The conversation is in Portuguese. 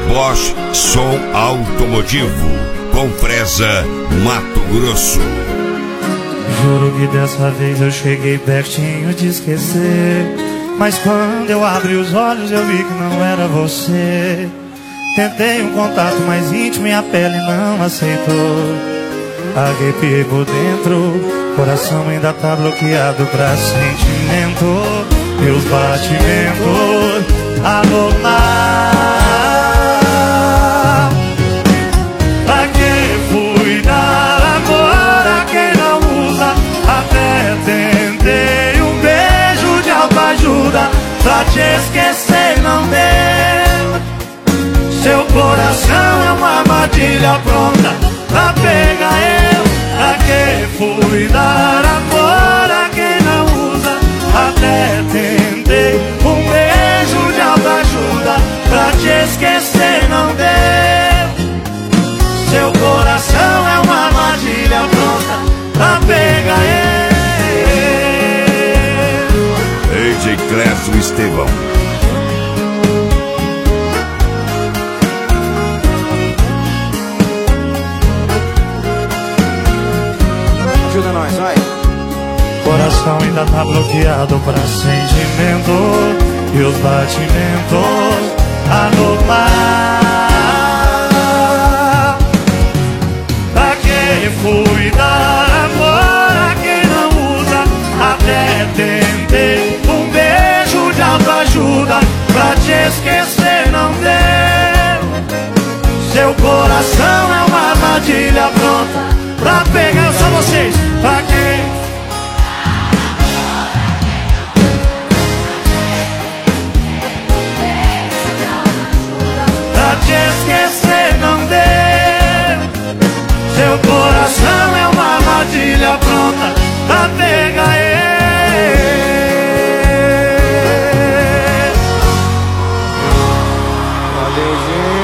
Bosch Som Automotivo, com Fresa, Mato Grosso. Juro que dessa vez eu cheguei pertinho de esquecer, mas quando eu abri os olhos eu vi que não era você. Tentei um contato mais íntimo e a pele não aceitou. Arrepiei por dentro, coração ainda tá bloqueado pra sentimento. E os batimentos anormal. Pra que fui dar amor a quem não usa? Até tentei um beijo de autoajuda pra te esquecer e não deu. Seu coração é uma armadilha pronta pra pegar eu. Pra que fui dar amor a quem não usa? Até tentei um beijo de autoajuda pra te esquecer, não deu. Seu coração é uma armadilha pronta pra pegar eu. DJ Clécio Estevão. Ajuda nós, vai. Coração ainda tá bloqueado pra sentimento. E os batimentos anormal. Pra que fui dar amor a quem não usa? Até tentei um beijo de autoajuda pra te esquecer, não deu. Seu coração é uma armadilha pronta pra pegar só vocês. Pra quem? Pra te esquecer não deu. Seu coração é uma armadilha pronta pra pegar ele. Valeu, gente.